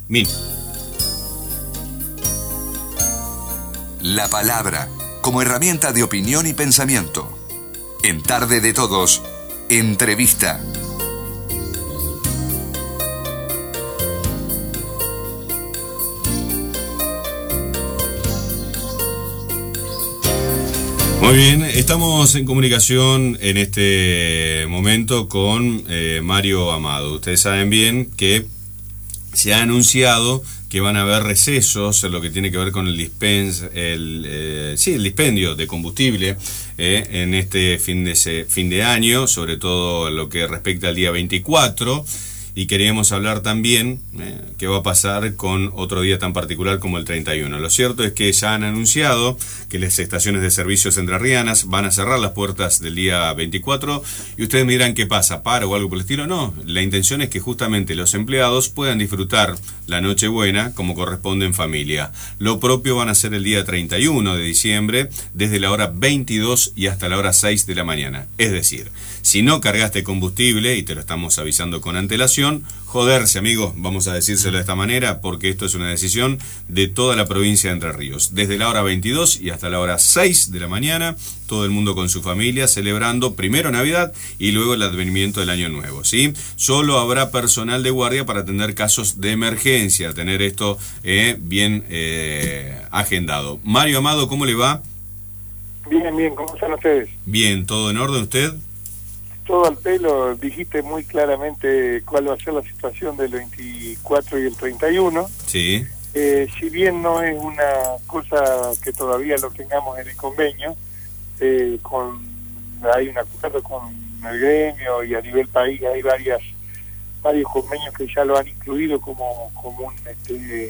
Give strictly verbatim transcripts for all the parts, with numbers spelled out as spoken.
Min. La palabra como herramienta de opinión y pensamiento. En Tarde de Todos, entrevista. Muy bien, estamos en comunicación en este momento con eh, Mario Amado. Ustedes saben bien que se ha anunciado que van a haber recesos en lo que tiene que ver con el dispens, el, eh, sí, el dispendio de combustible eh, en este fin de, se, fin de año, sobre todo en lo que respecta al día veinticuatro. Y queríamos hablar también eh, qué va a pasar con otro día tan particular como el treinta y uno. Lo cierto es que ya han anunciado que las estaciones de servicios entrerrianas van a cerrar las puertas del día veinticuatro. Y ustedes me dirán qué pasa, paro o algo por el estilo. No, la intención es que justamente los empleados puedan disfrutar la Nochebuena como corresponde en familia. Lo propio van a hacer el día treinta y uno de diciembre, desde la hora veintidós y hasta la hora seis de la mañana. Es decir, si no cargaste combustible, y te lo estamos avisando con antelación, joderse, amigo, vamos a decírselo de esta manera, porque esto es una decisión de toda la provincia de Entre Ríos. Desde la hora veintidós y hasta la hora seis de la mañana, todo el mundo con su familia celebrando primero Navidad y luego el advenimiento del Año Nuevo, ¿sí? Solo habrá personal de guardia para atender casos de emergencia, tener esto eh, bien eh, agendado. Mario Amado, ¿cómo le va? Bien, bien, ¿cómo están ustedes? Bien, ¿todo en orden usted? Todo al pelo, dijiste muy claramente cuál va a ser la situación del veinticuatro y el treinta y uno. Sí. Eh, si bien no es una cosa que todavía lo tengamos en el convenio, eh, con hay un acuerdo con el gremio y a nivel país hay varias varios convenios que ya lo han incluido como, como un, este,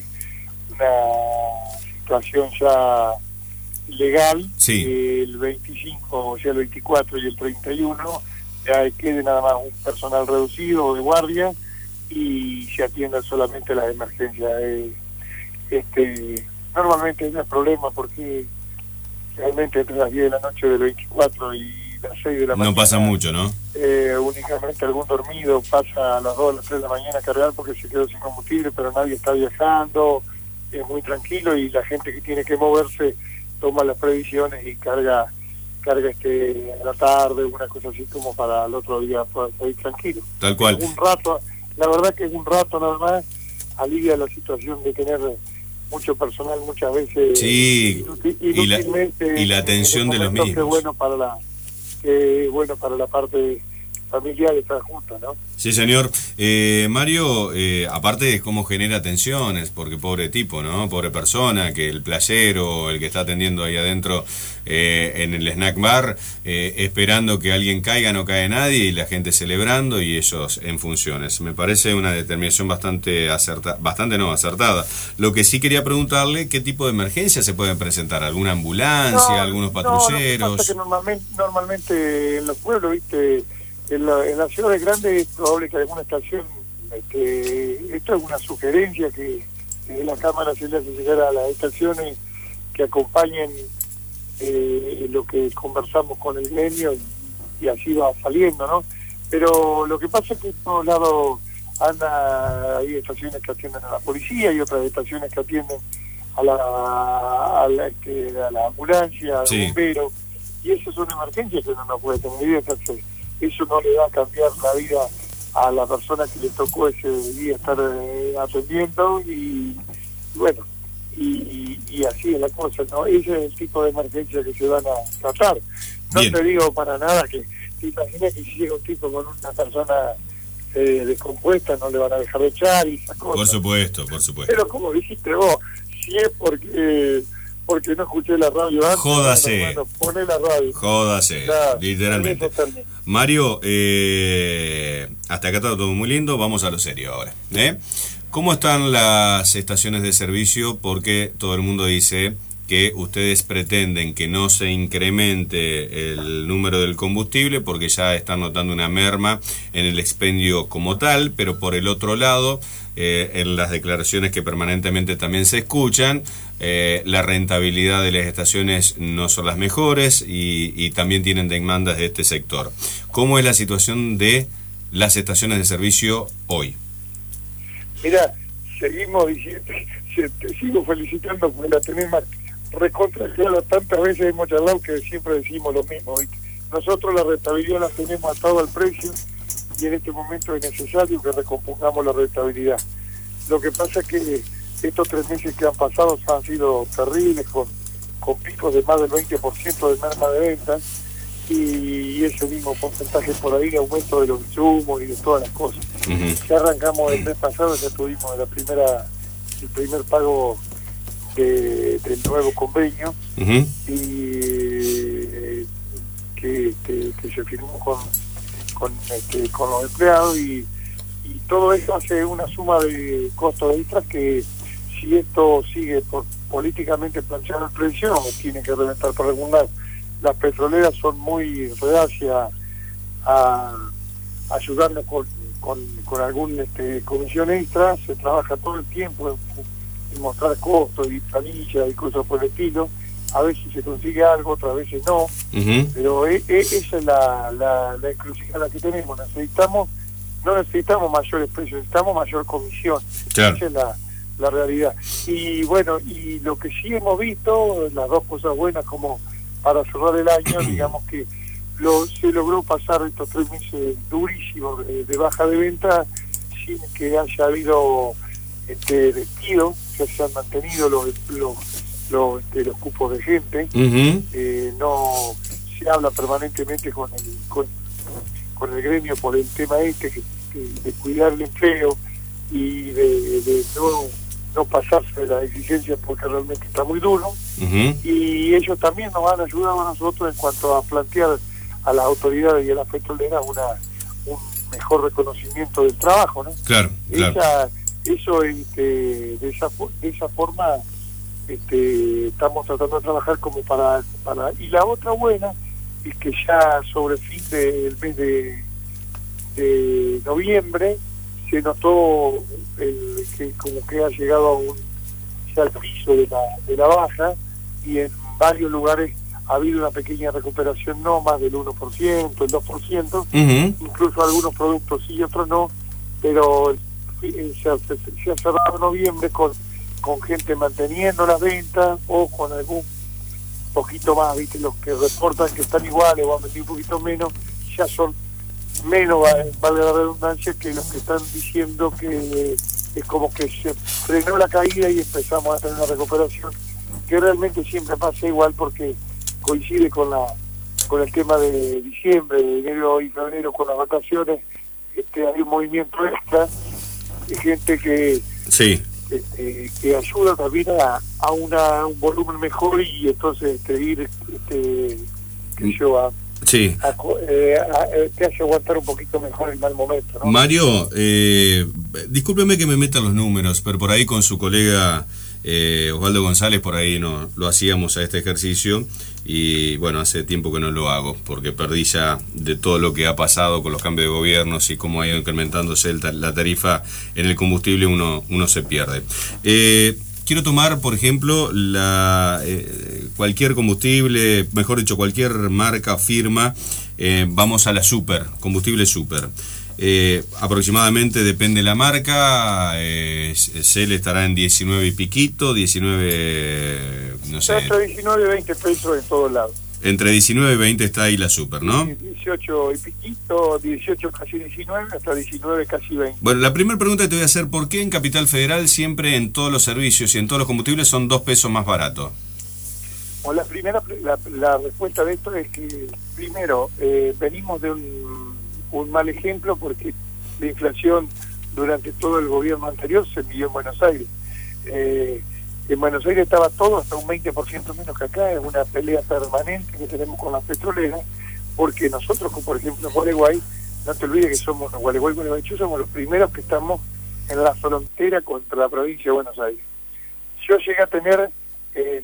una situación ya legal. Sí. Eh, el veinticinco, o sea, el veinticuatro y el treinta y uno ya quede nada más un personal reducido de guardia y se atiendan solamente las emergencias. Eh, este normalmente no es problema porque realmente entre las diez de la noche del veinticuatro y las seis de la mañana no pasa mucho, ¿no? Eh, únicamente algún dormido pasa a las dos, a las tres de la mañana a cargar porque se quedó sin combustible, pero nadie está viajando, es muy tranquilo y la gente que tiene que moverse toma las previsiones y carga carga este a la tarde, una cosa así como para el otro día poder ir tranquilo. Tal cual. Un rato, la verdad que es un rato nada más, alivia la situación de tener mucho personal muchas veces. Sí, inútilmente, y la, y la atención de los mismos. Que bueno para la, que bueno para la parte familiar estar juntos, ¿no? Sí, señor. Eh, Mario, eh, aparte de cómo genera tensiones, porque pobre tipo, ¿no? Pobre persona, que el playero, el que está atendiendo ahí adentro eh, en el snack bar, eh, esperando que alguien caiga, no cae nadie, y la gente celebrando y ellos en funciones. Me parece una determinación bastante acertada, bastante no, acertada. Lo que sí quería preguntarle, ¿qué tipo de emergencia se pueden presentar? ¿Alguna ambulancia, no, algunos no, patrulleros? No, pasa que normalmente, normalmente en los pueblos, viste, En, la, en las ciudades grandes es probable que alguna estación, este, esto es una sugerencia que desde la Cámara se le hace llegar a las estaciones que acompañen eh, lo que conversamos con el gremio y, y así va saliendo, ¿no? Pero lo que pasa es que en todos lados anda, hay estaciones que atienden a la policía y otras estaciones que atienden a la, a la, este, a la ambulancia, al sí. bombero, y eso es una emergencia que uno no puede tener idea, entonces eso no le va a cambiar la vida a la persona que le tocó ese día estar eh, atendiendo y, y bueno, y, y así es la cosa, ¿no? Ese es el tipo de emergencia que se van a tratar. No Bien. Te digo para nada que te imaginas que si llega un tipo con una persona eh, descompuesta no le van a dejar de echar y esas cosas. Por supuesto, por supuesto. Pero como dijiste vos, si es porque... porque no escuché la radio antes. Jódase. Bueno, bueno, poné la radio. Jódase, claro, literalmente. Mario, eh, hasta acá está todo muy lindo, vamos a lo serio ahora. ¿eh? ¿Cómo están las estaciones de servicio? Porque todo el mundo dice que ustedes pretenden que no se incremente el número del combustible porque ya están notando una merma en el expendio como tal, pero por el otro lado, eh, en las declaraciones que permanentemente también se escuchan, eh, la rentabilidad de las estaciones no son las mejores y, y también tienen demandas de este sector. ¿Cómo es la situación de las estaciones de servicio hoy? Mira, seguimos diciendo, te sigo felicitando porque la tenés más recontra clara. Tantas veces hemos charlado que siempre decimos lo mismo, ¿viste? Nosotros la rentabilidad la tenemos atado al precio y en este momento es necesario que recompongamos la rentabilidad. Lo que pasa es que estos tres meses que han pasado han sido terribles, con, con picos de más del veinte por ciento de merma de ventas y ese mismo porcentaje por ahí de aumento de los insumos y de todas las cosas. Uh-huh. Ya arrancamos el mes pasado, ya tuvimos la primera el primer pago de, del nuevo convenio. Uh-huh. y eh, que, que, que se firmó con con, este, con los empleados y, y todo eso hace una suma de costos extras que si esto sigue por políticamente planchando el precio tiene que reventar por algún lado. Las petroleras son muy reacias a, a ayudarnos con, con, con algún este, comisión extra. Se trabaja todo el tiempo en, en mostrar costos y planillas y cosas por el estilo. A veces se consigue algo, otras veces no. Uh-huh. Pero e, e, esa es la, la, la encrucijada que tenemos. Necesitamos, no necesitamos mayores precios, necesitamos mayor comisión. Claro. Esa es la, la realidad. Y bueno, y lo que sí hemos visto, las dos cosas buenas como para cerrar el año, digamos que lo, se logró pasar estos tres meses durísimos de, de baja de venta sin que haya habido este despido, que se han mantenido los los, los, este, los cupos de gente. Uh-huh. eh, no se habla permanentemente con el con, con el gremio por el tema este que, que de cuidar el empleo y de, de no no pasarse de las exigencias porque realmente está muy duro. Uh-huh. Y ellos también nos han ayudado a nosotros en cuanto a plantear a las autoridades y a las petroleras una un mejor reconocimiento del trabajo, ¿no? Claro, esa, claro. Eso este, de esa de esa forma este, estamos tratando de trabajar como para para y la otra buena es que ya sobre el fin del mes de, de noviembre se notó el, que como que ha llegado a un ya al piso de la, de la baja y en varios lugares ha habido una pequeña recuperación, no más del uno por ciento, el dos por ciento, uh-huh. Incluso algunos productos sí y otros no, pero eh, se, ha, se ha cerrado noviembre con, con gente manteniendo las ventas o con algún poquito más, viste, los que reportan que están iguales o han vendido un poquito menos, ya son menos, vale la redundancia, que los que están diciendo que es como que se frenó la caída y empezamos a tener una recuperación que realmente siempre pasa igual porque coincide con la con el tema de diciembre, de enero y febrero con las vacaciones. Este, hay un movimiento extra de gente que sí este, que ayuda también a, a una un volumen mejor y entonces este, ir este, que yo a Sí. A, eh, a, eh, te hace aguantar un poquito mejor el mal momento, ¿no? Mario, eh, discúlpeme que me meta los números, pero por ahí con su colega eh, Osvaldo González, por ahí no lo hacíamos a este ejercicio y bueno, hace tiempo que no lo hago porque perdí ya de todo lo que ha pasado con los cambios de gobiernos y cómo ha ido incrementándose el, la tarifa en el combustible, uno, uno se pierde. Eh, Quiero tomar, por ejemplo, la eh, cualquier combustible, mejor dicho, cualquier marca, firma, eh, vamos a la Super, combustible Super. Eh, aproximadamente, depende de la marca, eh, Shell estará en diecinueve y piquito, diecinueve, no sé. Entre diecinueve y veinte pesos en todos lados. Entre diecinueve y veinte está ahí la Super, ¿no? dieciocho y piquito, dieciocho casi diecinueve, hasta diecinueve casi veinte. Bueno, la primera pregunta que te voy a hacer, ¿por qué en Capital Federal siempre en todos los servicios y en todos los combustibles son dos pesos más baratos? Bueno, la primera, la, la respuesta de esto es que, primero, eh, venimos de un, un mal ejemplo porque la inflación durante todo el gobierno anterior se midió en Buenos Aires. Eh, En Buenos Aires estaba todo hasta un veinte por ciento menos que acá. Es una pelea permanente que tenemos con las petroleras, porque nosotros, como por ejemplo en Gualeguay, no te olvides que somos en Gualeguay, Gualeguaychú, somos los primeros que estamos en la frontera contra la provincia de Buenos Aires. Yo llegué a tener eh,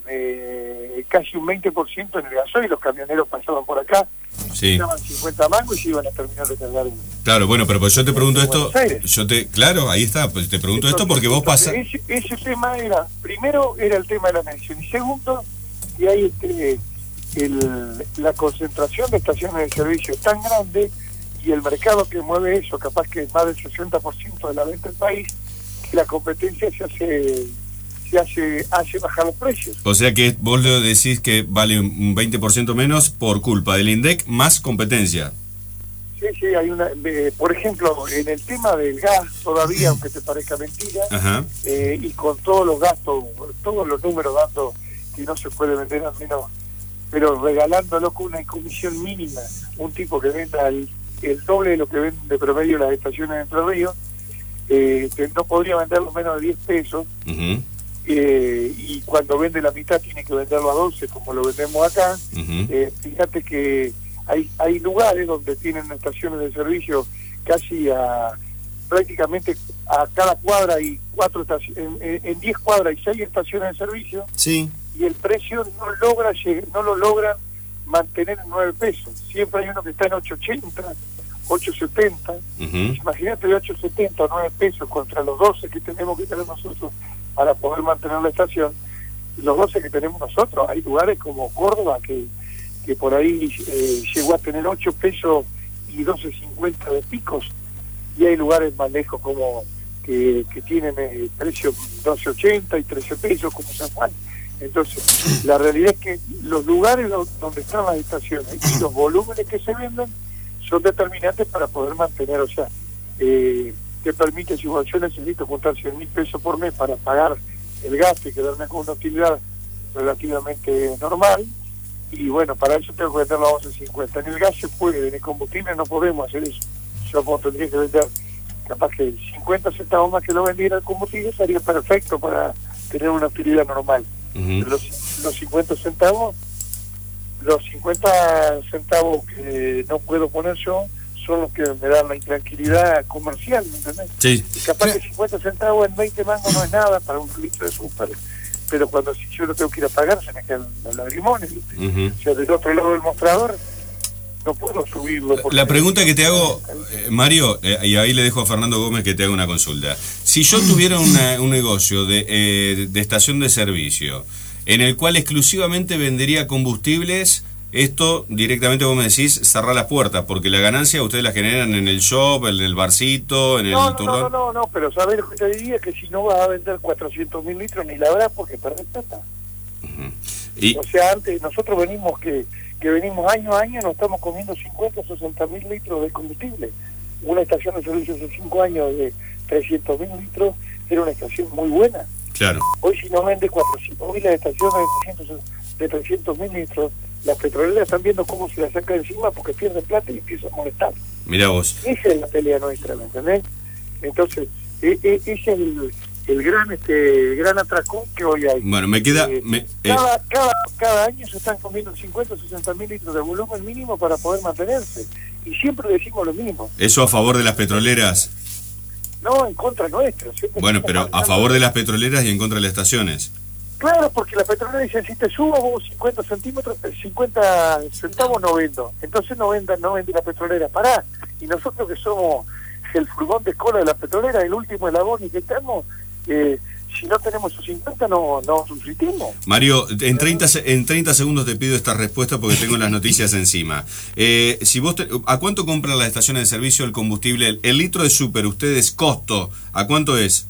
eh, casi un veinte por ciento en el gasoil, los camioneros pasaban por acá, sí. Daban cincuenta mangos y se iban a terminar de cargar en, claro, bueno, pero pues yo te pregunto esto, Aires. yo te, claro, ahí está, pues te pregunto entonces, esto porque vos pasas... Ese, ese tema era, primero era el tema de la medición, y segundo, y hay este, el, la concentración de estaciones de servicio tan grande, y el mercado que mueve eso, capaz que es más del sesenta por ciento de la venta del país, que la competencia se hace se hace hace bajar los precios. O sea que vos le decís que vale un veinte por ciento menos por culpa del INDEC más competencia. Sí, sí, hay una, eh, por ejemplo, en el tema del gas todavía, aunque te parezca mentira, eh, y con todos los gastos, todos los números dando que no se puede vender al menos, pero regalándolo con una comisión mínima, un tipo que venda el, el doble de lo que vende de promedio las estaciones de Entre Ríos, eh, que no podría venderlo menos de diez pesos, uh-huh. eh, y cuando vende la mitad tiene que venderlo a doce, como lo vendemos acá. Uh-huh. eh, fíjate que Hay, hay lugares donde tienen estaciones de servicio casi a prácticamente a cada cuadra y cuatro estaciones, en diez cuadras y seis estaciones de servicio, sí. Y el precio no logra no lo logran mantener en nueve pesos. Siempre hay uno que está en ocho ochenta, ocho setenta. Uh-huh. Imagínate de ocho setenta a nueve pesos contra los doce que tenemos que tener nosotros para poder mantener la estación. Los doce que tenemos nosotros, hay lugares como Córdoba que que por ahí eh, llegó a tener ocho pesos y doce cincuenta de picos, y hay lugares más lejos como que, que tienen eh, precios doce ochenta y trece pesos como San Juan. Entonces, la realidad es que los lugares donde están las estaciones y los volúmenes que se venden son determinantes para poder mantener, o sea, eh, te permite, si yo necesito juntar cien mil pesos por mes para pagar el gasto y quedarme con una utilidad relativamente normal, y bueno, para eso tengo que venderlo a once cincuenta. En el gas se puede, en el combustible no podemos hacer eso. Yo pues, tendría que vender capaz que cincuenta centavos más que lo vendiera el combustible, sería perfecto para tener una utilidad normal. Uh-huh. Los, los cincuenta centavos, los cincuenta centavos que no puedo poner yo, son los que me dan la intranquilidad comercial, ¿me entendés? Sí. Y capaz que cincuenta centavos en veinte mangos no es nada para un litro de súper. Pero cuando si yo lo tengo que ir a pagar, se me quedan los lagrimones. Uh-huh. O sea, del otro lado del mostrador, no puedo subirlo. La pregunta que te hago, eh, Mario, eh, y ahí le dejo a Fernando Gómez que te haga una consulta. Si yo tuviera una, un negocio de, eh, de estación de servicio, en el cual exclusivamente vendería combustibles, esto directamente vos me decís, cerrar las puertas, porque la ganancia ustedes la generan en el shop, en el barcito, en el no, no, turrón. No, no, no, pero ¿sabés lo que te diría? Que si no vas a vender cuatrocientos mil litros ni la habrás porque perdés plata. Uh-huh. ¿Y? O sea, antes nosotros venimos que, que venimos año a año, nos estamos comiendo cincuenta, sesenta mil litros de combustible. Una estación de servicio hace cinco años de trescientos mil litros era una estación muy buena. Claro. Hoy si no vende cuatrocientos mil las estaciones de trescientos mil litros, las petroleras están viendo cómo se la saca encima porque pierden plata y empiezan a molestar. Mirá vos. Esa es la pelea nuestra, ¿me entendés? Entonces, e, e, ese es el, el gran este el gran atracón que hoy hay. Bueno, me queda... Eh, me, eh. cada, cada, cada año se están comiendo cincuenta, sesenta mil litros de volumen mínimo para poder mantenerse. Y siempre decimos lo mismo. ¿Eso a favor de las petroleras? No, en contra nuestra. Bueno, pero a favor de las petroleras y en contra de las estaciones. Claro, porque la petrolera dice, si te subo vos cincuenta centímetros, cincuenta centavos no vendo. Entonces no venda, no vende la petrolera. Pará. Y nosotros que somos el furgón de cola de la petrolera, el último eslabón y que estamos, eh, si no tenemos esos cincuenta no, no subsistimos. Mario, en treinta, en treinta segundos te pido esta respuesta porque tengo las noticias encima. Eh, si vos te, ¿a cuánto compran las estaciones de servicio el combustible? El, el litro de súper, ustedes, costo, ¿a cuánto es?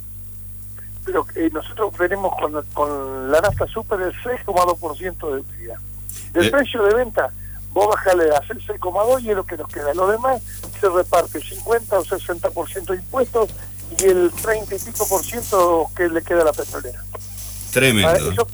Pero eh, nosotros venimos con, con la nafta súper del seis coma dos por ciento de utilidad. Del eh. precio de venta, vos bajale a seis coma dos y es lo que nos queda. Lo demás se reparte cincuenta o sesenta por ciento de impuestos y el treinta y pico por ciento que le queda a la petrolera. Tremendo. Eso,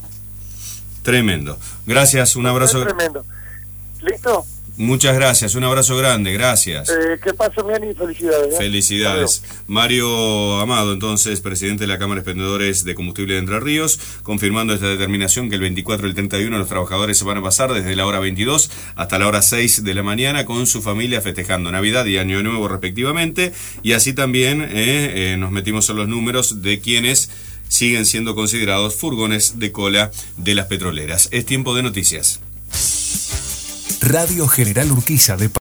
tremendo. Gracias, un abrazo. Tremendo. ¿Listo? Muchas gracias, un abrazo grande, gracias. Eh, ¿Qué pasa, Miani? Felicidades. ¿eh? Felicidades. Adiós. Mario Amado, entonces, presidente de la Cámara de Expendedores de Combustible de Entre Ríos, confirmando esta determinación que el veinticuatro y el treinta y uno los trabajadores se van a pasar desde la hora veintidós hasta la hora seis de la mañana con su familia festejando Navidad y Año Nuevo respectivamente, y así también eh, eh, nos metimos en los números de quienes siguen siendo considerados furgones de cola de las petroleras. Es tiempo de noticias. Radio General Urquiza de